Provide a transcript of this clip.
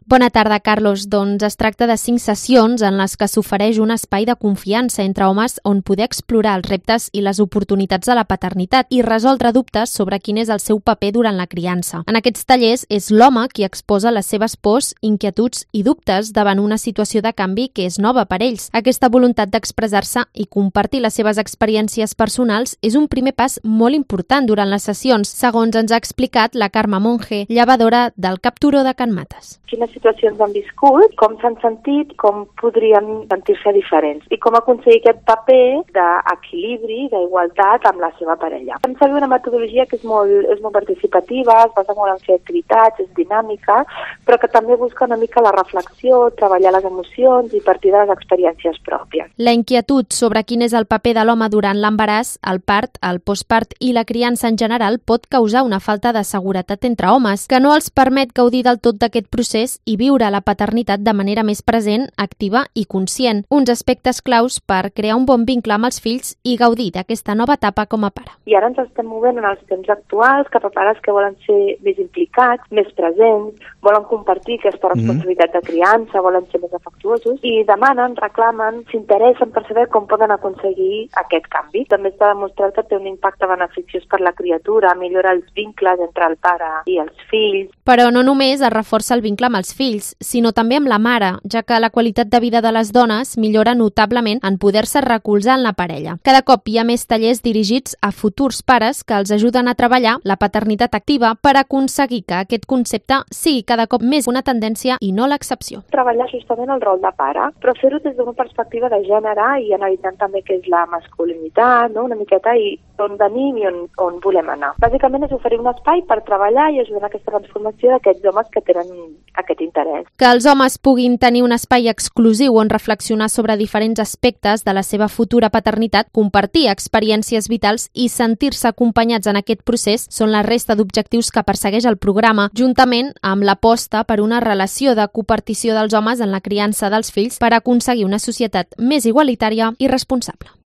Bona tarda, Carlos. Doncs es tracta de 5 sessions en les que s'ofereix un espai de confiança entre homes on poder explorar els reptes i les oportunitats de la paternitat i resoldre dubtes sobre quin és el seu paper durant la criança. En aquests tallers és l'home qui exposa les seves pors, inquietuds i dubtes davant una situació de canvi que és nova per ells. Aquesta voluntat d'expressar-se i compartir les seves experiències personals és un primer pas molt important durant les sessions, segons ens ha explicat la Carme Monge, llevadora del Cap Turó de Can Mates. Quines situacions han viscut, com s'han sentit, com podrien sentir-se diferents i com aconseguir aquest paper d'equilibri, d'igualtat amb la seva parella. Hem servit una metodologia que és molt participativa, es basa molt en fer activitats, és dinàmica, però que també busca una mica la reflexió, treballar les emocions i partir de les experiències pròpies. La inquietud sobre quin és el paper de l'home durant l'embaràs, el part, el postpart i la criança en general pot causar una falta de seguretat entre homes, que no els permet gaudir del tot d'aquest procés i viure la paternitat de manera més present, activa i conscient. Uns aspectes claus per crear un bon vincle amb els fills i gaudir d'aquesta nova etapa com a pare. I ara ens estem movent en els temps actuals cap a pares que volen ser més implicats, més presents, volen compartir aquesta responsabilitat de criança, volen ser més afectuosos i demanen, reclamen, s'interessen per saber com poden aconseguir aquest canvi. També està demostrat que té un impacte beneficiós per la criatura, millora els vincles entre el pare i els fills. Però no només es reforça el vincle amb els fills, sinó també amb la mare, ja que la qualitat de vida de les dones millora notablement en poder-se recolzar en la parella. Cada cop hi ha més tallers dirigits a futurs pares que els ajuden a treballar la paternitat activa per aconseguir que aquest concepte sigui cada cop més una tendència i no l'excepció. Treballar justament el rol de pare, però fer-ho des d'una perspectiva de gènere i analitzant també què és la masculinitat, no? Una miqueta i on venim i on volem anar. Bàsicament és oferir un espai per treballar i ajudar a aquesta transformació d'aquests homes que tenen aquest interès. Que els homes puguin tenir un espai exclusiu on reflexionar sobre diferents aspectes de la seva futura paternitat, compartir experiències vitals i sentir-se acompanyats en aquest procés són la resta d'objectius que persegueix el programa, juntament amb l'aposta per una relació de copartició dels homes en la criança dels fills per aconseguir una societat més igualitària i responsable.